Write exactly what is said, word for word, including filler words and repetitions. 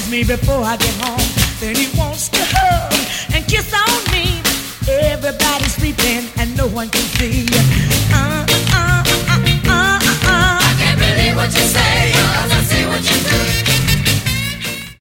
me before I get home. Then he wants to hug and kiss on me. Everybody's sleeping and no one can see. Uh, uh, uh, uh, uh, uh. I can't believe what you say, 'cause I see what you do.